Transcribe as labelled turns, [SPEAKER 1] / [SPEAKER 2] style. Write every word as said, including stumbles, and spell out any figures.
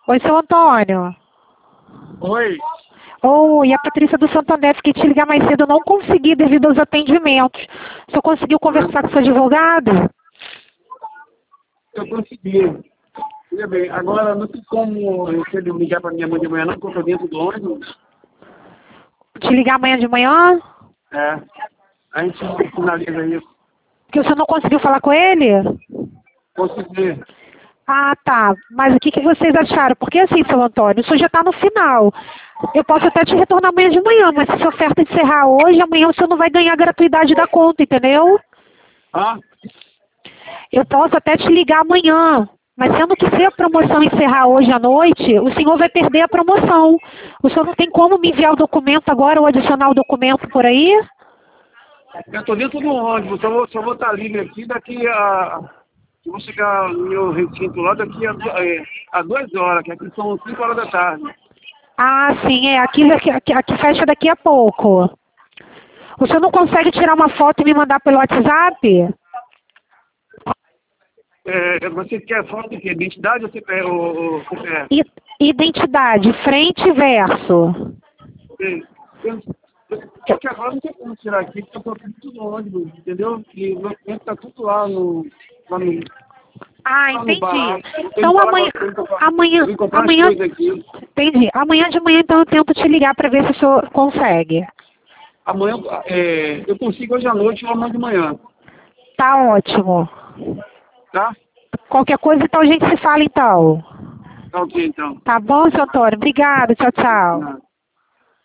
[SPEAKER 1] Oi, seu Antônio.
[SPEAKER 2] Oi,
[SPEAKER 1] Oi, a Patrícia do Santander, fiquei te ligar mais cedo, eu não consegui devido aos atendimentos. Você conseguiu conversar com seu advogado?
[SPEAKER 2] eu consegui. Veja bem, agora não tem como eu quero ligar para minha mãe de manhã, não, porque eu estou dentro do ônibus.
[SPEAKER 1] Te ligar amanhã de manhã?
[SPEAKER 2] É, a gente finaliza isso.
[SPEAKER 1] Que você não conseguiu falar com ele?
[SPEAKER 2] Consegui.
[SPEAKER 1] Ah, tá. Mas o que, que vocês acharam? Porque assim, seu Antônio, isso já está no final. Eu posso até te retornar amanhã de manhã, mas se a oferta encerrar hoje, amanhã o senhor não vai ganhar a gratuidade da conta, entendeu?
[SPEAKER 2] Ah,
[SPEAKER 1] Eu posso até te ligar amanhã, mas sendo que se a promoção encerrar hoje à noite, o senhor vai perder a promoção. O senhor não tem como me enviar o documento agora ou adicionar o documento por aí?
[SPEAKER 2] eu estou dentro do ônibus, só vou, só vou estar livre aqui daqui a... Eu vou chegar no meu recinto lá daqui a, du- é, a duas horas, que aqui são cinco horas da tarde.
[SPEAKER 1] Ah, sim, é. Aqui, aqui, aqui, aqui fecha daqui a pouco. O senhor não consegue tirar uma foto e me mandar pelo WhatsApp?
[SPEAKER 2] É, você quer foto de quê? Identidade ou você quer? O, o, você quer?
[SPEAKER 1] I- Identidade, frente e verso.
[SPEAKER 2] Sim. Eu- Só que agora não tem como tirar aqui, porque eu tô tudo no ônibus, entendeu? E o meu documento tá tudo lá no, lá no,
[SPEAKER 1] Ah,
[SPEAKER 2] lá no bar.
[SPEAKER 1] entendi.
[SPEAKER 2] Eu tenho que
[SPEAKER 1] Então
[SPEAKER 2] falar com
[SPEAKER 1] amanhã,
[SPEAKER 2] você, eu vou comprar,
[SPEAKER 1] amanhã,
[SPEAKER 2] eu vim comprar as
[SPEAKER 1] amanhã,
[SPEAKER 2] coisas aqui.
[SPEAKER 1] entendi. Amanhã de manhã então eu tento te ligar para ver se o senhor consegue.
[SPEAKER 2] Amanhã, é, eu consigo hoje à noite ou amanhã de manhã,
[SPEAKER 1] Tá ótimo.
[SPEAKER 2] tá?
[SPEAKER 1] Qualquer coisa então a gente se fala então.
[SPEAKER 2] Tá ok, então.
[SPEAKER 1] Tá bom, seu Antônio? Obrigado. Tchau, tchau.
[SPEAKER 2] Não.